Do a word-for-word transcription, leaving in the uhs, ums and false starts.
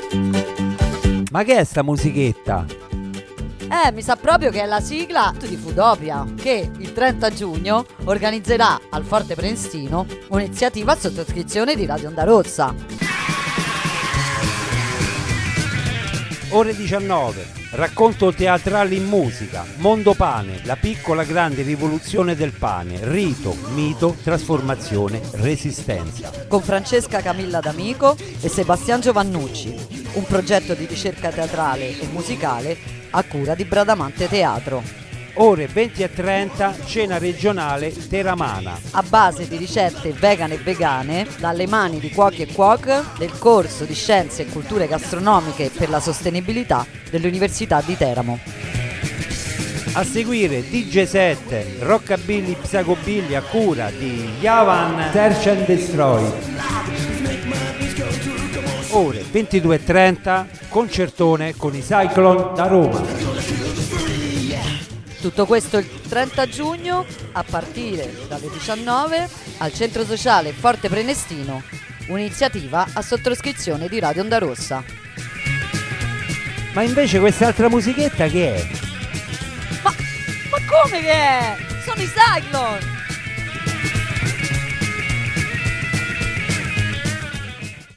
Ma che è sta musichetta? Eh, mi sa proprio che è la sigla di Foodopia, che il trenta giugno organizzerà al Forte Prenestino un'iniziativa a sottoscrizione di Radio Onda Rossa. Ore diciannove, racconto teatrale in musica, Mondo Pane, la piccola grande rivoluzione del pane, rito, mito, trasformazione, resistenza. Con Francesca Camilla D'Amico e Sebastian Giovannucci, un progetto di ricerca teatrale e musicale a cura di Bradamante Teatro. Ore venti e trenta, cena regionale Teramana. A base di ricette vegane e vegane, dalle mani di cuochi e cuoche del corso di Scienze e Culture Gastronomiche per la Sostenibilità dell'Università di Teramo. A seguire D J set, Rockabilly Psagobilly a cura di Yavan Search and Destroy. Ore ventidue e trenta, concertone con i Cyclone da Roma. Tutto questo il trenta giugno a partire dalle diciannove al Centro Sociale Forte Prenestino, un'iniziativa a sottoscrizione di Radio Onda Rossa. Ma invece quest'altra musichetta che è? Ma, ma come che è? Sono i Cyclone!